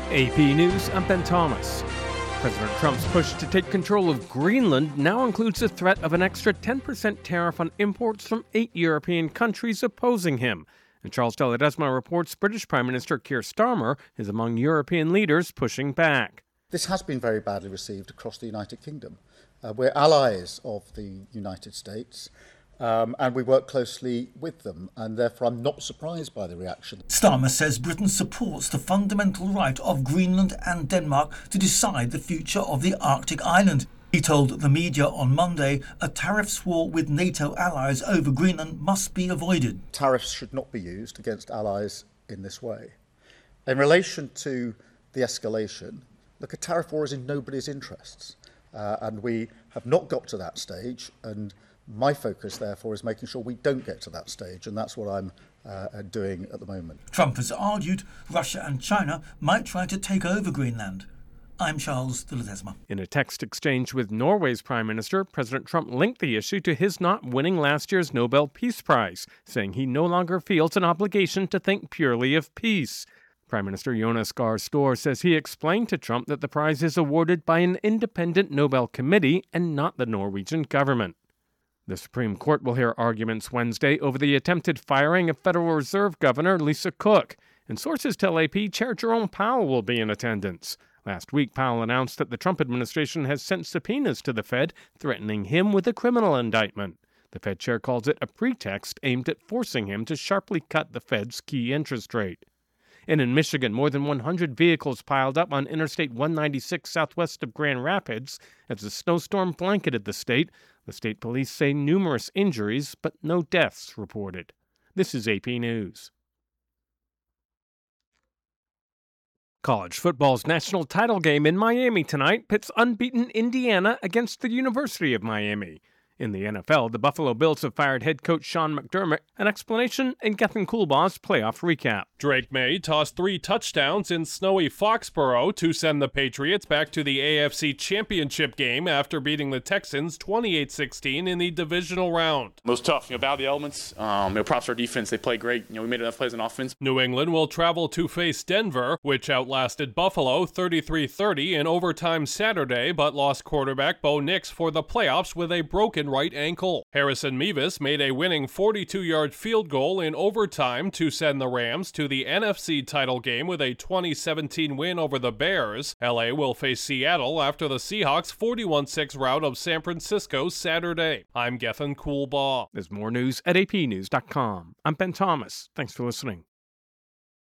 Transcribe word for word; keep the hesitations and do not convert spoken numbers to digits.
A P News, I'm Ben Thomas. President Trump's push to take control of Greenland now includes the threat of an extra ten percent tariff on imports from eight European countries opposing him. And Charles de Ledesma reports British Prime Minister Keir Starmer is among European leaders pushing back. This has been very badly received across the United Kingdom. Uh, we're allies of the United States. Um, and we work closely with them, and therefore I'm not surprised by the reaction. Starmer says Britain supports the fundamental right of Greenland and Denmark to decide the future of the Arctic island. He told the media on Monday a tariffs war with NATO allies over Greenland must be avoided. Tariffs should not be used against allies in this way. In relation to the escalation, look, a tariff war is in nobody's interests, uh, and we have not got to that stage, and my focus, therefore, is making sure we don't get to that stage, and that's what I'm uh, doing at the moment. Trump has argued Russia and China might try to take over Greenland. I'm Charles de Ledesma. In a text exchange with Norway's Prime Minister, President Trump linked the issue to his not winning last year's Nobel Peace Prize, saying he no longer feels an obligation to think purely of peace. Prime Minister Jonas Gahr Store says he explained to Trump that the prize is awarded by an independent Nobel committee and not the Norwegian government. The Supreme Court will hear arguments Wednesday over the attempted firing of Federal Reserve Governor Lisa Cook, and sources tell A P Chair Jerome Powell will be in attendance. Last week, Powell announced that the Trump administration has sent subpoenas to the Fed, threatening him with a criminal indictment. The Fed chair calls it a pretext aimed at forcing him to sharply cut the Fed's key interest rate. And in Michigan, more than one hundred vehicles piled up on Interstate one ninety-six southwest of Grand Rapids as a snowstorm blanketed the state. The state police say numerous injuries, but no deaths reported. This is A P News. College football's national title game in Miami tonight pits unbeaten Indiana against the University of Miami. In the N F L, the Buffalo Bills have fired head coach Sean McDermott. An explanation in Gethin Coolbaugh's playoff recap. Drake May tossed three touchdowns in snowy Foxborough to send the Patriots back to the A F C Championship game after beating the Texans twenty-eight sixteen in the divisional round. It was tough. You know, battle the elements. Um, you know, props to our defense. They played great. You know, we made enough plays on offense. New England will travel to face Denver, which outlasted Buffalo thirty-three thirty in overtime Saturday, but lost quarterback Bo Nix for the playoffs with a broken right ankle. Harrison Mevis made a winning forty-two-yard field goal in overtime to send the Rams to the N F C title game with a twenty seventeen win over the Bears. L A will face Seattle after the Seahawks' forty-one six rout of San Francisco Saturday. I'm Gethin Coolbaugh. There's more news at A P news dot com. I'm Ben Thomas. Thanks for listening.